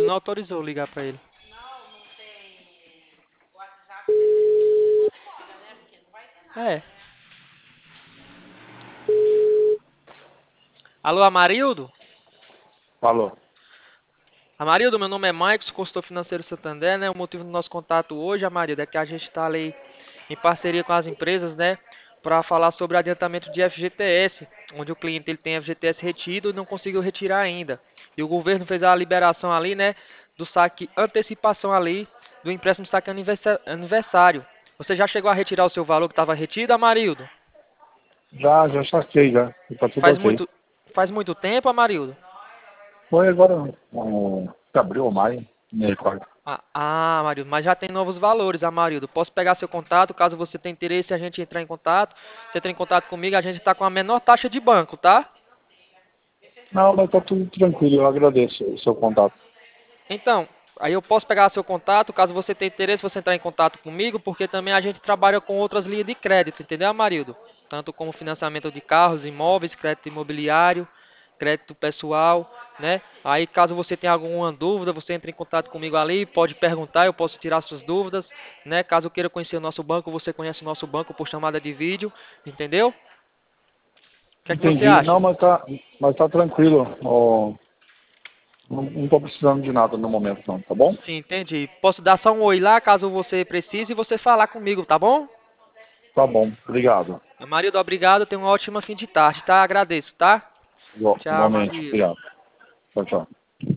Amarildo não autorizou ligar pra ele. É. Alô, Amarildo? Falou. Amarildo, meu nome é Maicon, consultor financeiro Santander, né? O motivo do nosso contato hoje, Amarildo, é que a gente está ali em parceria com as empresas, né? Para falar sobre adiantamento de FGTS, onde o cliente ele tem FGTS retido e não conseguiu retirar ainda. E o governo fez a liberação ali, né? Do saque antecipação ali, do empréstimo saque aniversário. Você já chegou a retirar o seu valor que estava retido, Amarildo? Já saquei já. Tá tudo Faz ok. muito, faz muito tempo, Amarildo? Foi agora, abril ou maio, me recordo. Amarildo, mas já tem novos valores, Amarildo. Posso pegar seu contato, caso você tenha interesse, a gente entrar em contato. Você entra em contato comigo, a gente está com a menor taxa de banco, tá? Não, mas tá tudo tranquilo, eu agradeço o seu contato. Então, aí eu posso pegar seu contato, caso você tenha interesse, você entrar em contato comigo, porque também a gente trabalha com outras linhas de crédito, entendeu, Amarildo? Tanto como financiamento de carros, imóveis, crédito imobiliário, crédito pessoal, né? Aí, caso você tenha alguma dúvida, você entra em contato comigo ali, pode perguntar, eu posso tirar suas dúvidas, né? Caso queira conhecer o nosso banco, você conhece o nosso banco por chamada de vídeo, entendeu? O que é que você Entendi. Não, acha? mas tá tranquilo. Ó, não tô precisando de nada no momento não, tá bom? Sim, entendi. Posso dar só um oi lá, caso você precise, e você falar comigo, tá bom? Tá bom, obrigado. Marildo, obrigado. Tenha uma ótima fim de tarde, tá? Agradeço, tá? Tchau, Igualmente, Marildo. obrigado. Tchau, tchau.